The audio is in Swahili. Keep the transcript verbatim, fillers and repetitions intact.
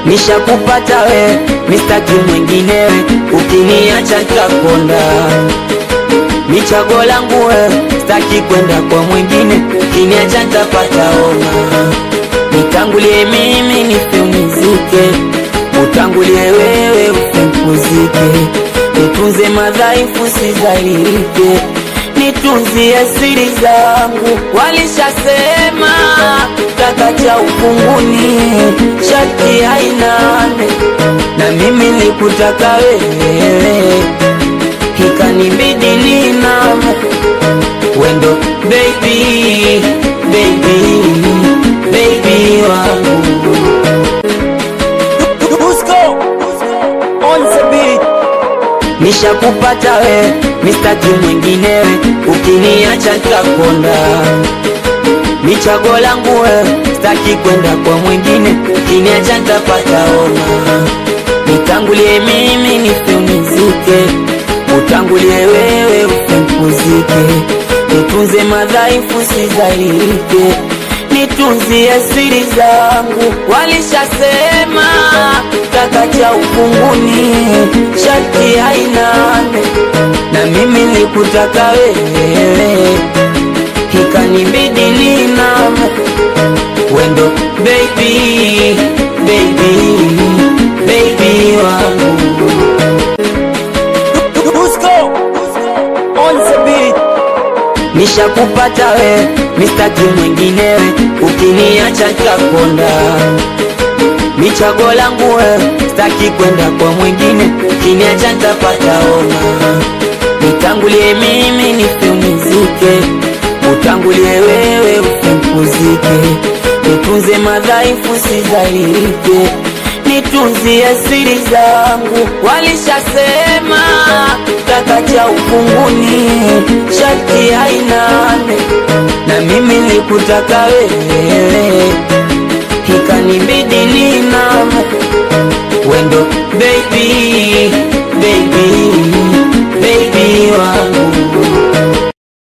Nishakupata we, mistaki mwinginewe, ukiniacha nitakonda. Ni chaguo langu we, sitaki kwenda kwa mwingine, ukiniacha nitapata homa. Nitangulie mimi nife unizike, utangulie wewe usimpuzike. Nitunze madhaifu sizalike, nitunzie siri zangu. Walishasema taka cha ufunguni shati hainane, na mimi nikutaka wewe, ikanibidi niname. Wendo baby, baby, baby wangu. Nishakupata we, mistaki mwinginewe, ukiniacha nitakonda. Ni chaguo langu we, sitaki kwenda kwa mwingine, ukiniacha nitapata homa. Nitangulie mimi nife unizike, utangulie wewe usimpuzike. Nitunze madhaifu sizalike, nitunzie siri zangu. Walishasema taka cha ufunguni shati hainane, na mimi nikutaka wewe, ikanibidi niname. Wendo baby, baby, baby wangu. Nishakupata we, mistaki mwinginewe, ukiniacha nitakonda. Ni chaguo langu we, sitaki kwenda kwa mwingine, ukiniacha nitapata homa. Nitangulie mimi nife unizike, utangulie wewe usimpuzike. Nitunze madhaifu sizalike, nitunzie siri zangu. Walishasema taka cha ufunguni shati hainane, na mimi nikutaka wewe, ikanibidi niname. Wendo baby,